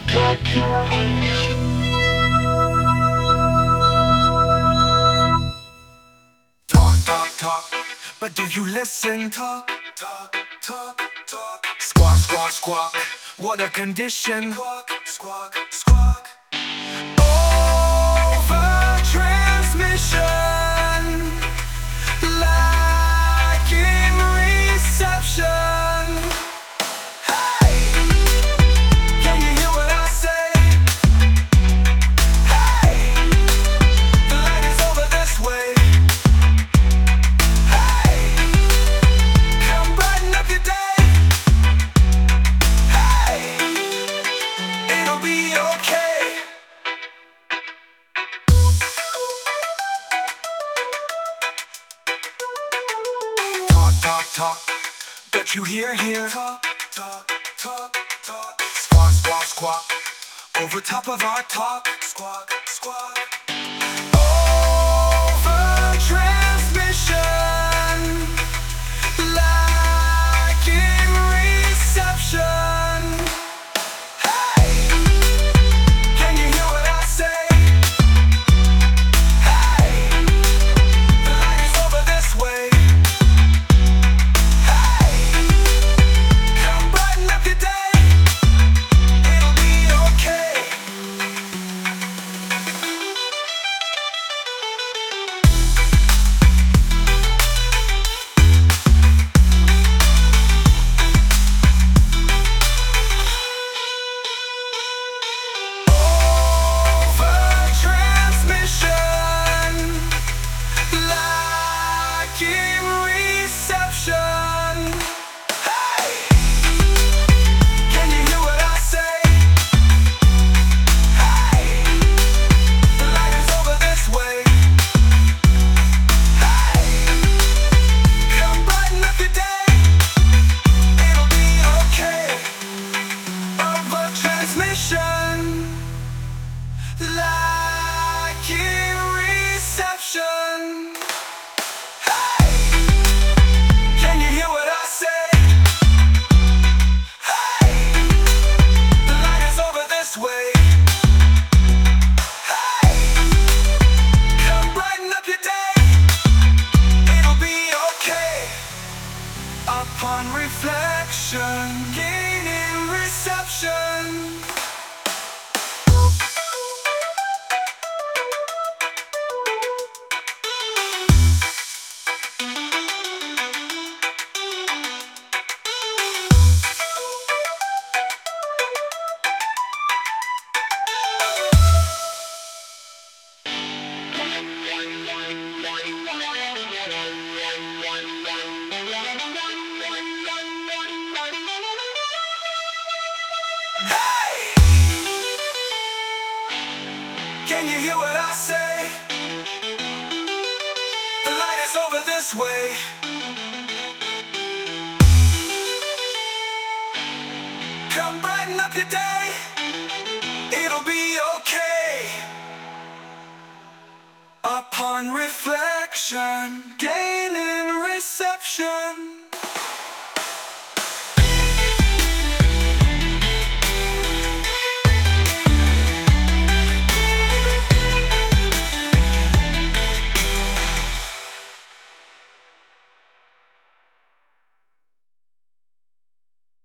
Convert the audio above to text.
Talk, talk, talk, but do you listen? Talk, talk, talk, talk. Squawk, squawk, squawk, what a condition. Squawk, squawk, squawk. Over transmission, lacking reception. Hey, can you hear what I say? Hey, the light is over this way. Hey, come brighten up your day. Hey, it'll be okay. Talk, talk, talk, but you hear. Talk, talk, talk, talk. Squawk, squawk, squawk, over top of our talk. Squawk, squawk. Over transmission, lacking reception. Hey, can you hear what I say? Hey, the light is over this way. Hey, come brighten up your day. It'll be okay. Over transmission, lacking reception. Hey, can you hear what I say? Hey, the light is over this way. Hey, come brighten up your day. It'll be okay. Over transmission, lacking reception. Hey, can you hear what I say? Hey, the light is over this way. Hey, come brighten up your day. It'll be okay. Upon reflection, gaining reception. Hey, can you hear what I say? The light is over this way. Come brighten up your day. It'll be okay. Upon reflection, gaining reception.